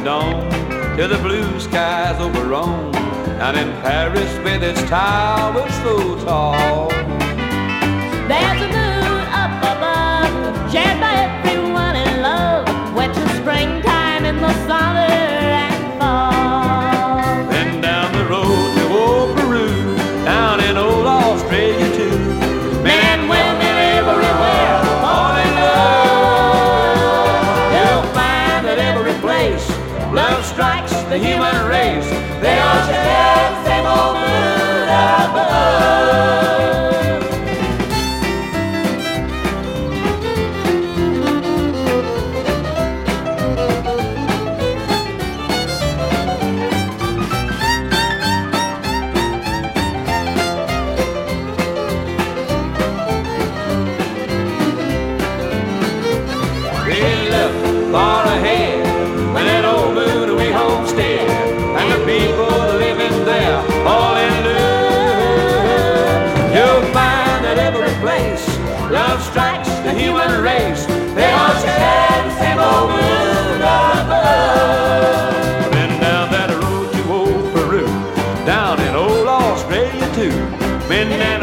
dawn, to the blue skies over Rome, down in Paris with its towers so tall. There's a moon up above, shared by everyone in love, winter, springtime, in the summer and fall. Then down the road to old Peru, down in old Australia too, men and women everywhere fall in love. You'll find that every place love strikes the human race. They all share the same old moon up above. We look far ahead when that old moon we homestead, and the people living there all in love. You'll find that every place love strikes the human race. They all share the same old moon up above. Been down that road to old Peru, down in old Australia too. Been down